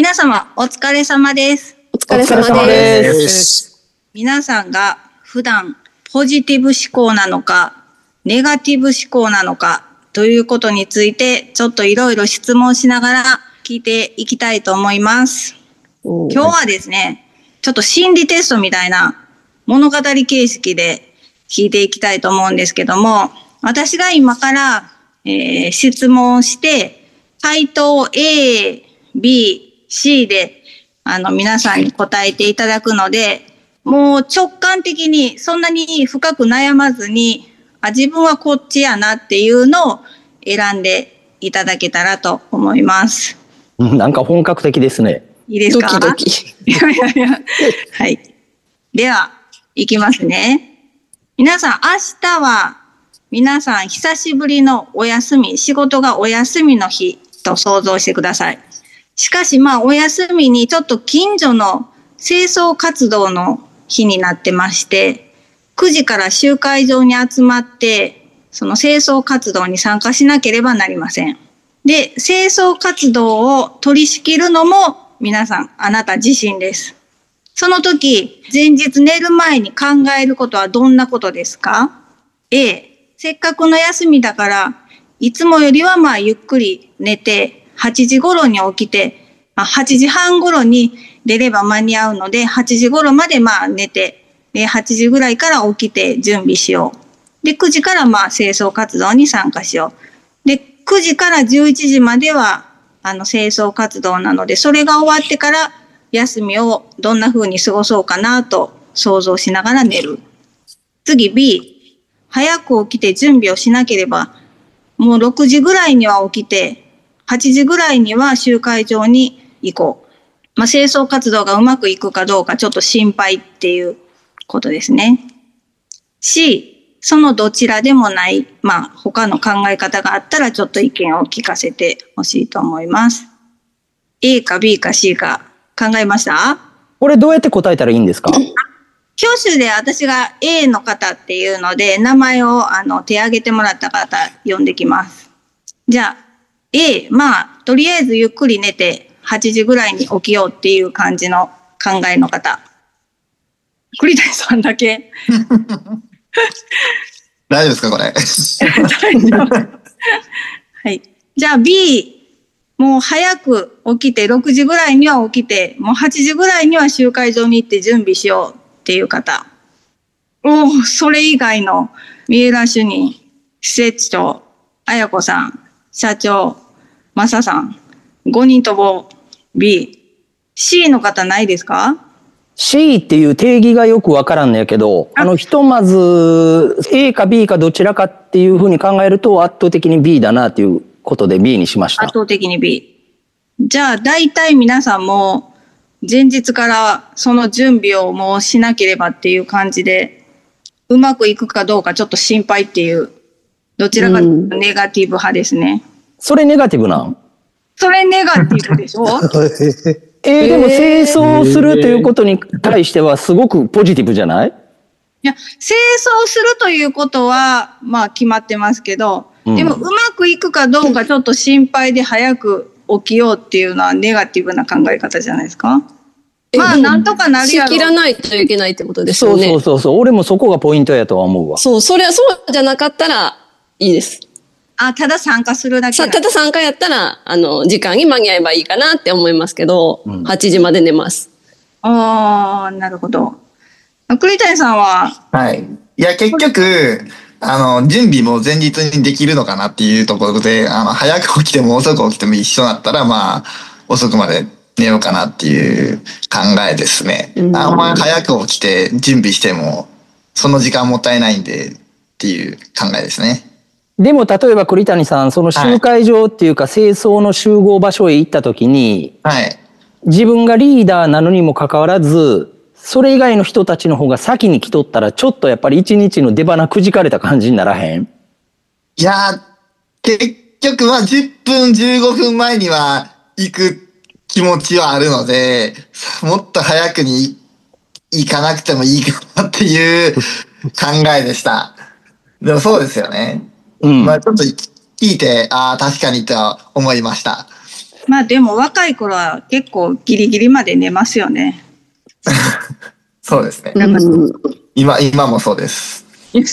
皆様お疲れ様です。 お疲れ様です。 皆さんが普段ポジティブ思考なのかネガティブ思考なのかということについてちょっといろいろ質問しながら聞いていきたいと思います。今日はですね、ちょっと心理テストみたいな物語形式で聞いていきたいと思うんですけども、私が今から、質問して回答 A、B、C で皆さんに答えていただくので、もう直感的にそんなに深く悩まずに、自分はこっちやなっていうのを選んでいただけたらと思います。 なんか本格的ですね。 いいですか？ ドキドキ。 いや。はい。では、いきますね。皆さん、明日は皆さん久しぶりのお休み、仕事がお休みの日と想像してください。しかしお休みにちょっと近所の清掃活動の日になってまして、9時から集会場に集まって、その清掃活動に参加しなければなりません。で、清掃活動を取り仕切るのも皆さん、あなた自身です。その時、前日寝る前に考えることはどんなことですか？ A、せっかくの休みだから、いつもよりはゆっくり寝て、8時頃に起きて、8時半頃に出れば間に合うので、8時頃まで寝て、で、8時ぐらいから起きて準備しよう。で、9時から清掃活動に参加しよう。で、9時から11時までは、清掃活動なので、それが終わってから休みをどんな風に過ごそうかなと想像しながら寝る。次 B、早く起きて準備をしなければ、もう6時ぐらいには起きて、8時ぐらいには集会場に行こう。清掃活動がうまくいくかどうかちょっと心配っていうことですね。C、そのどちらでもない、他の考え方があったらちょっと意見を聞かせてほしいと思います。A か B か C か考えました？ これどうやって答えたらいいんですか？ 挙手で私が A の方っていうので、名前を手挙げてもらった方呼んできます。じゃあ、A、とりあえずゆっくり寝て8時ぐらいに起きようっていう感じの考えの方。栗谷さんだけ。 大丈夫ですかこれ。 大丈夫。はい。じゃあ B、もう早く起きて6時ぐらいには起きて、もう8時ぐらいには集会場に行って準備しようっていう方。それ以外の三浦主任、施設長、綾子さん、社長、正さん、5人とも B。C の方ないですか？ C っていう定義がよくわからんのやけど、ひとまず A か B かどちらかっていうふうに考えると圧倒的に B だなっていうことで B にしました。 圧倒的に B。じゃあ大体皆さんも前日からその準備をもうしなければっていう感じで、うまくいくかどうかちょっと心配っていう、どちらかというとネガティブ派ですね。 それネガティブなん？ それネガティブでしょ？ でも清掃するということに対してはすごくポジティブじゃない？ いや、清掃するということは決まってますけど、でもうまくいくかどうかちょっと心配で早く起きようっていうのはネガティブな考え方じゃないですか？なんとかなるやろ。 仕切らないといけないってことですよね。 そう。俺もそこがポイントやとは思うわ。 そうじゃなかったらいいです。 ただ参加するだけ。 ただ参加やったら、時間に間に合えばいいかなって思いますけど、8時まで寝ます。 なるほど。栗谷さんは？ はい。いや、結局、準備も前日にできるのかなっていうところで、早く起きても遅く起きても一緒だったら、遅くまで寝ようかなっていう考えですね。あんま早く起きて準備しても、その時間もったいないんでっていう考えですね。 でも例えば栗谷さん、その集会場っていうか清掃の集合場所へ行った時に、自分がリーダーなのにもかかわらず、それ以外の人たちの方が先に来とったら、ちょっとやっぱり一日の出花くじかれた感じにならへん？ いやー、結局10分15分前には行く気持ちはあるので、もっと早くに行かなくてもいいかなっていう考えでした。でもそうですよね。ちょっと聞いて、確かにとは思いました。 まあでも若い頃は結構ギリギリまで寝ますよね。 そうですね。今もそうです。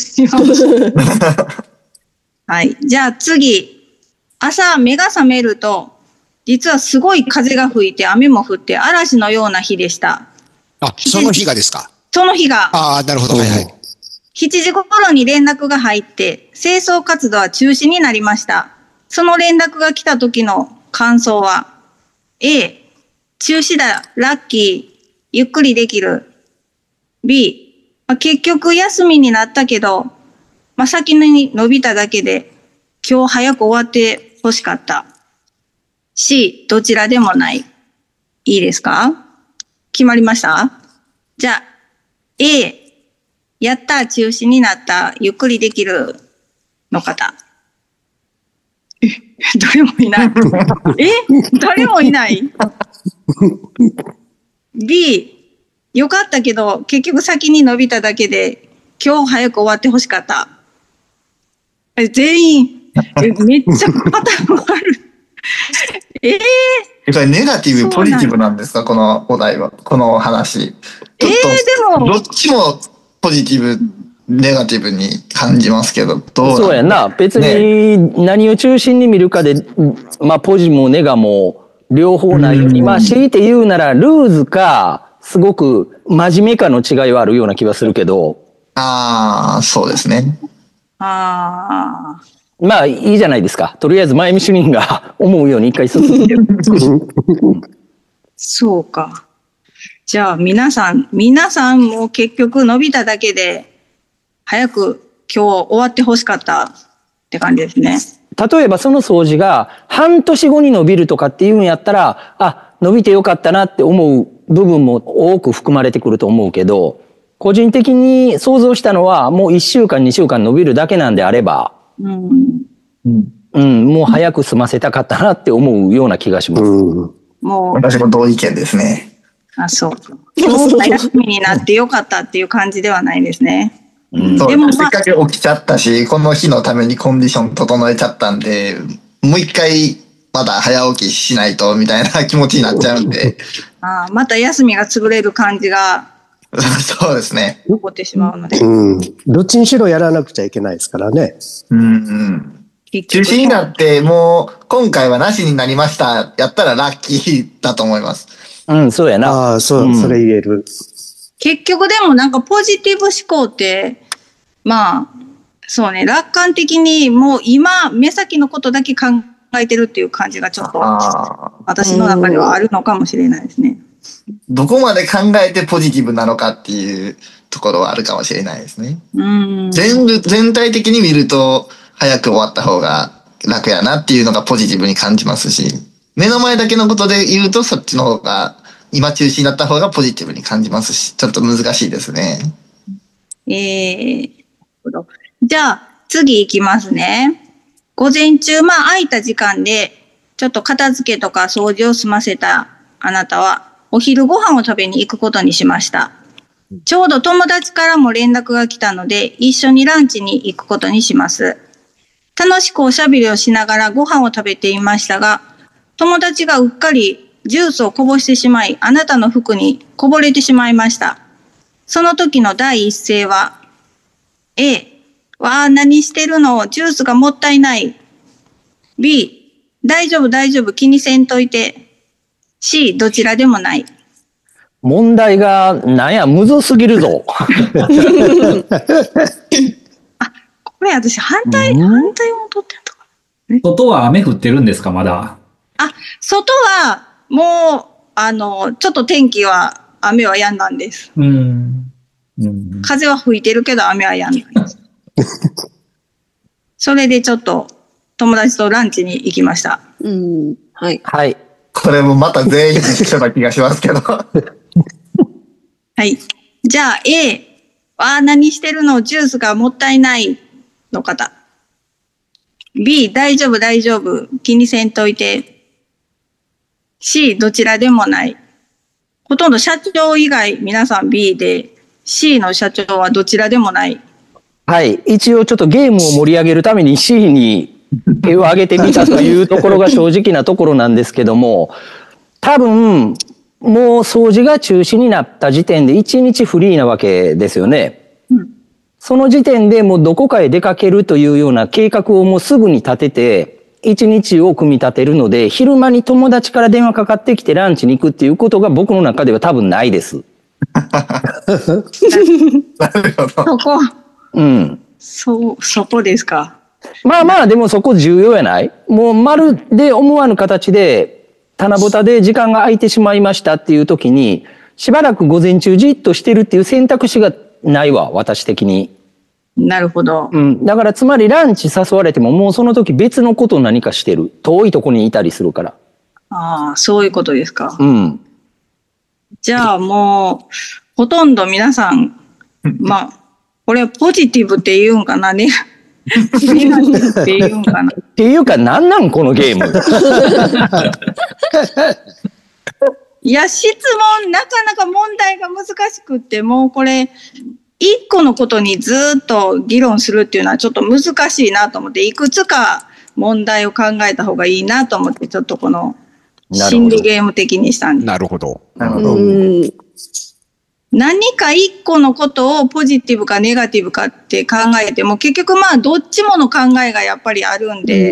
はい。じゃあ次、朝目が覚めると、実はすごい風が吹いて雨も降って嵐のような日でした。 あ、その日がですか？ その日が。 ああ、なるほど。はいはい。 7時頃に連絡が入って、清掃活動は中止になりました。その連絡が来た時の感想は、A、中止だ、ラッキー、ゆっくりできる。B、結局休みになったけど、先に伸びただけで、今日早く終わって欲しかった。C、どちらでもない。いいですか？決まりました？じゃあ、A、やった、中止になった、ゆっくりできるの方。誰もいない。誰もいない。B、よかったけど、結局先に伸びただけで、今日早く終わって欲しかった。全員、めっちゃパターンある。 これネガティブ、ポジティブなんですか、このお題は、この話。 でも。 どっちもポジティブ、ネガティブに感じますけど、どう？ そうやな。別に何を中心に見るかで、ポジもネガも両方ないように、強いて言うなら、ルーズか、すごく真面目かの違いはあるような気はするけど。 ああ、そうですね。 いいじゃないですか。とりあえず前見主任が思うように一回進んでる。 そうか。じゃあ皆さんも結局伸びただけで早く今日終わって欲しかったって感じですね。 例えばその掃除が半年後に伸びるとかっていうんやったら、伸びてよかったなって思う部分も多く含まれてくると思うけど、個人的に想像したのはもう1週間2週間伸びるだけなんであれば、もう早く済ませたかったなって思うような気がします。 もう私も同意見ですね。 そう。今日が休みになってよかったっていう感じではないですね。 でもせっかく起きちゃったし、この日のためにコンディション整えちゃったんで、もう一回まだ早起きしないとみたいな気持ちになっちゃうんで。 また休みが潰れる感じが。 そうですね。 残ってしまうので。 どっちにしろやらなくちゃいけないですからね。 中止になってもう今回はなしになりましたやったらラッキーだと思います。 そうやな。 それ言える。 結局でもポジティブ思考って、そうね、楽観的にもう今目先のことだけ考えてるっていう感じがちょっと私の中ではあるのかもしれないですね。 どこまで考えてポジティブなのかっていうところはあるかもしれないですね。全体的に見ると早く終わった方が楽やなっていうのがポジティブに感じますし、目の前だけのことで言うとそっちの方が今中止になった方がポジティブに感じますし、ちょっと難しいですね。 じゃあ次行きますね。午前中空いた時間でちょっと片付けとか掃除を済ませたあなたはお昼ご飯を食べに行くことにしました。ちょうど友達からも連絡が来たので一緒にランチに行くことにします。楽しくおしゃべりをしながらご飯を食べていましたが、友達がうっかりジュースをこぼしてしまい、あなたの服にこぼれてしまいました。その時の第一声は、A、何してるの？ジュースがもったいない。B、大丈夫、気にせんといて。C、どちらでもない。 問題が、むずすぎるぞ。これ私反対を取ってんとか。 外は雨降ってるんですか、まだ。 外は、もう、ちょっと天気は、雨は止んだんです。風は吹いてるけど、雨は止んだんです。それでちょっと、友達とランチに行きました。 はい。 はい。 これもまた全員一緒な気がしますけど。 はい。じゃあ、A、何してるの？ジュースがもったいないの方。B、大丈夫、気にせんといて。C、どちらでもない。ほとんど社長以外皆さん B で、C の社長はどちらでもない。 はい。一応ちょっとゲームを盛り上げるために C に手を挙げてみたというところが正直なところなんですけども、多分、もう掃除が中止になった時点で1日フリーなわけですよね。その時点でもうどこかへ出かけるというような計画をもうすぐに立てて、1日を組み立てるので、昼間に友達から電話かかってきてランチに行くっていうことが僕の中では多分ないです。 なるほど。 そこ。 うん。 そこですか。 まあまあ、でもそこ重要やない？もうまるで思わぬ形で、棚ぼたで時間が空いてしまいましたっていう時に、しばらく午前中じっとしてるっていう選択肢がないわ、私的に。 なるほど。 うん。だからつまりランチ誘われてももうその時別のことを何かしてる。遠いとこにいたりするから。 ああ、そういうことですか。 うん。 じゃあもう、ほとんど皆さん、まあ、これはポジティブって言うんかなね。ネガティブって言うんかな。 っていうか、なんなんこのゲーム。 いや、質問、なかなか問題が難しくって、もうこれ、一個のことにずっと議論するっていうのはちょっと難しいなと思って、いくつか問題を考えた方がいいなと思って、ちょっとこの心理ゲーム的にしたんです。 なるほど。 なるほど。 何か一個のことをポジティブかネガティブかって考えても、結局まあどっちもの考えがやっぱりあるんで、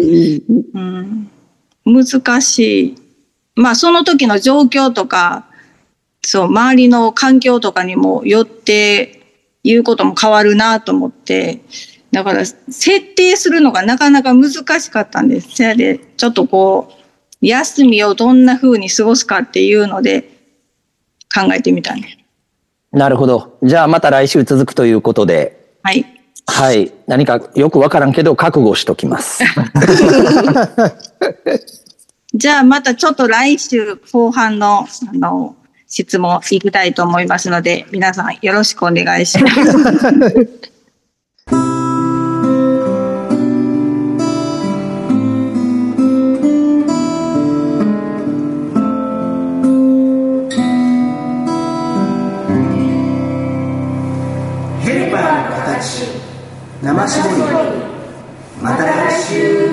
難しい。まあその時の状況とか、そう、周りの環境とかにもよって言うことも変わるなと思って、だから設定するのがなかなか難しかったんです。それでちょっとこう、休みをどんな風に過ごすかっていうので考えてみたんです。 なるほど。じゃあまた来週続くということで。 はい。 はい。何かよくわからんけど覚悟しときます。 じゃあまたちょっと来週後半の質問いきたいと思いますので、皆さんよろしくお願いします。 ヘルパーの形生絞り。また来週。